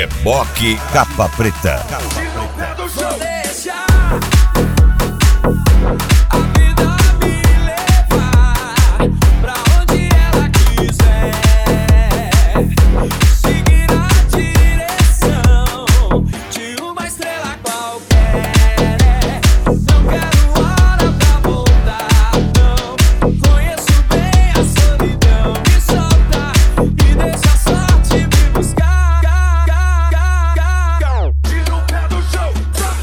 Reboque Capa Preta. Vou deixar a vida me levar pra onde ela quiser, seguir a direção de uma estrela qualquer. Não quero hora pra voltar, não. Conheço bem a solidão. Me solta e deixa a sorte me buscar. Tira o pé do chão.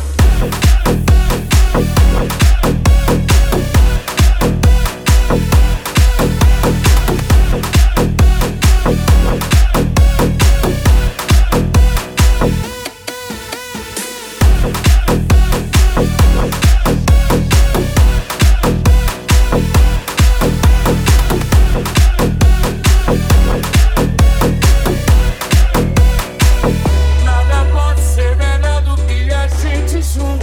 Nada pode ser melhor do que a gente junto.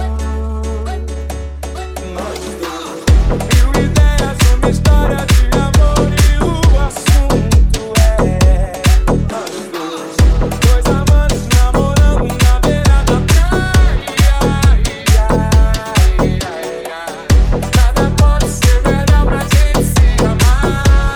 Nós dois. Mil ideias, uma história de amor e o assunto é nós dois. Dois amantes namorando na beira da praia. Nada pode ser melhor pra gente se amar.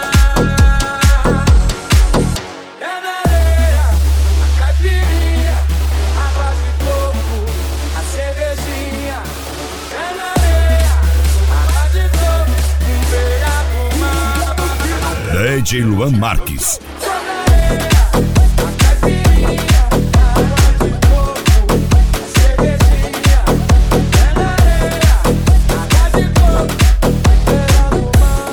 É na areia, a caipirinha, água de coco, a cervejinha. É na areia, água de coco, beira do mar. DJ Luan Marques. Só na areia, a caipirinha, água de coco, a cervejinha. É na areia, água de coco, beira do mar.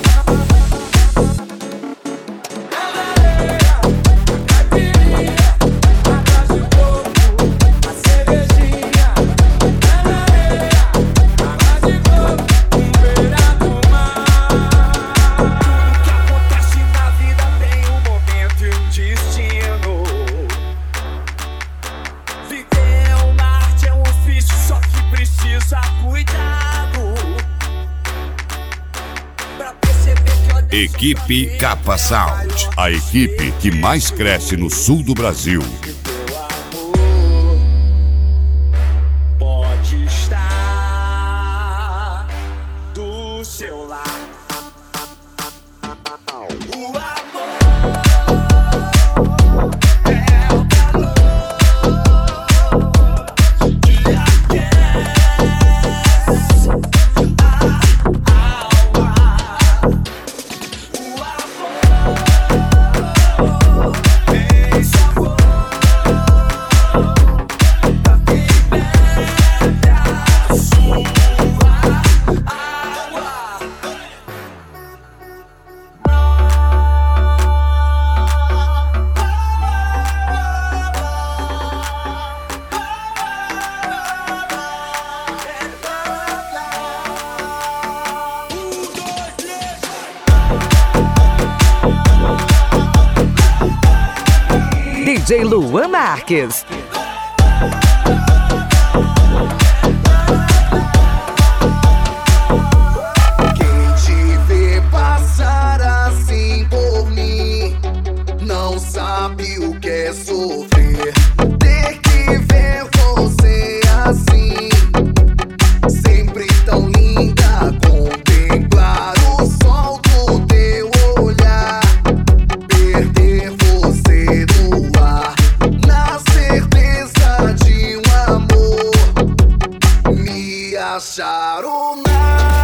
É na areia, a caipirinha, água de coco, a cervejinha. É na areia, água de coco, beira do mar. O que acontece na vida tem um momento e um destino. Viver é uma arte, é um ofício, só que precisa cuidado pra perceber que olha. Equipe Capa Sound. A equipe que mais cresce no sul do Brasil. Teu amor pode estar do seu lado. O amor é o calor que aquece a alma. O amor tem sabor pra quem bebe a sua água. DJ Luan Marques. Quem te vê passar assim por mim não sabe o que é sofrer. Ter que ver você assim, sempre tão linda. Contemplar o sol do teu olhar, perder você no ar, na certeza de um amor, me achar ou não.